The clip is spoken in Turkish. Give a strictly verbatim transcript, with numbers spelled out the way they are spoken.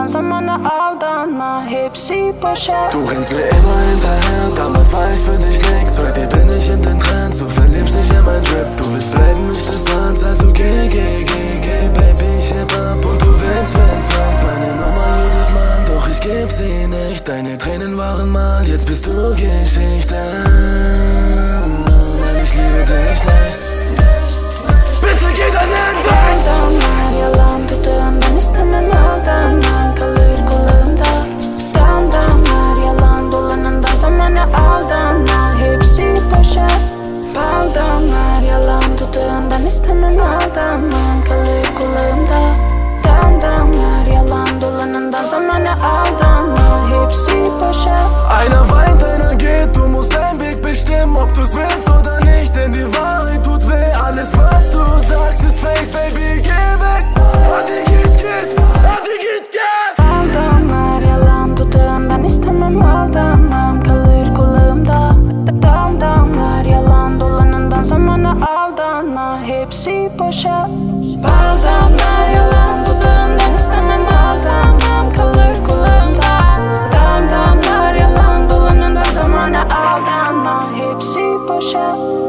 Yalandan zamana aldanma, hepsi boşa. Du rennst mir immer hinterher, damals war ich für dich nix. Heute bin ich in den Trends, du verliebst dich in mein Drip. Du willst bleiben, ich Distanz, also geh, geh, geh, geh. Baby, ich heb ab und du willst, willst, willst meine Nummer jedes Mal, doch ich geb sie nicht. Deine Tränen waren mal, jetzt bist du Geschichte. Nein, ich liebe dich nicht. Bitte geh dein Leben weg! Damlar yalan tuttuğundan istemem aldanma, kalır kulağımda. Dam damlar yalan dolanında zamana aldanma, hepsi boşa. Bal damlar yalan tuttuğundan istemem aldanma, kalır kulağımda. Dam damlar yalan dolanında zamana aldanma, hepsi boşa. Einer weint, einer geht, du musst deinen Weg bestimmen, ob du's willst oder nicht, denn die Wahrheit tut weh. Alles was du sagst ist fake, baby, geh weg. Hadi git git, hadi git git. Aldamlar yalan tuttuğundan istemem aldanmam, kalır kulağımda. Dam damlar yalan dolanından zamana aldanma, hepsi boşa. Bal damlar yalan tuttuğundan istemem aldanmam, kalır kulağımda. Dam damlar yalan dolanından zamana aldanma, hepsi boşa.